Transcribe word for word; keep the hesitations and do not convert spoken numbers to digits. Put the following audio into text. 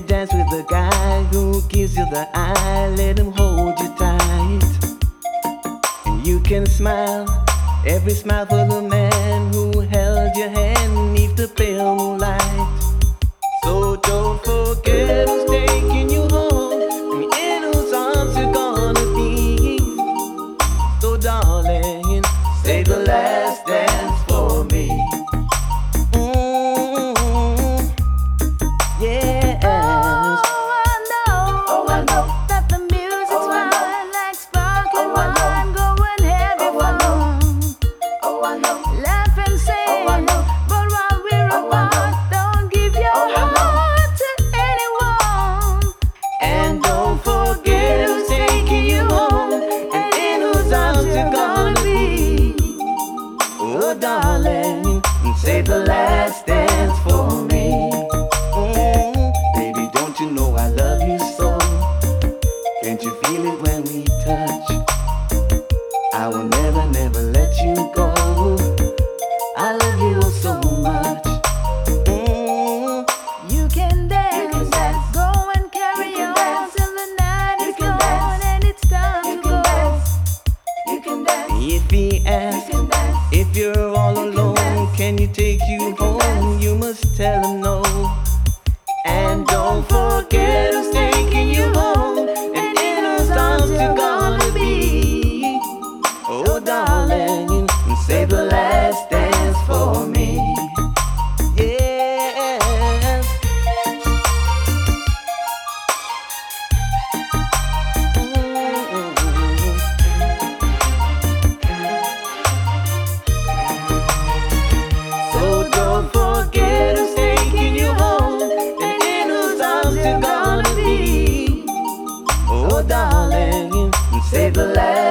dance with the guy who gives you the eye, let him hold you tight. And you can smile, every smile for the man who held your hand beneath the pale moonlight. So don't forget who's taking you home and in whose arms you're gonna be. So darling, say the last dance for me. Darling, say the last dance for me. Mm, baby, don't you know I love you so? Can't you feel it when we touch? I will never, never let you go. I love you so much. Mm, You can dance, you can dance. go and carry You can on dance. till the night You is can gone dance. and it's time You to can go. dance. You can dance. If he asks, You can dance. if you're all You can alone, dance. can you take you You can home? dance. You must tell him no. And don't forget who's taking you home and in whose arms you're gonna be. Oh, darling, say the last dance for me. Yes. Mm-hmm. So don't forget who's taking you home and in whose arms you're gonna be. Oh, darling, say the last.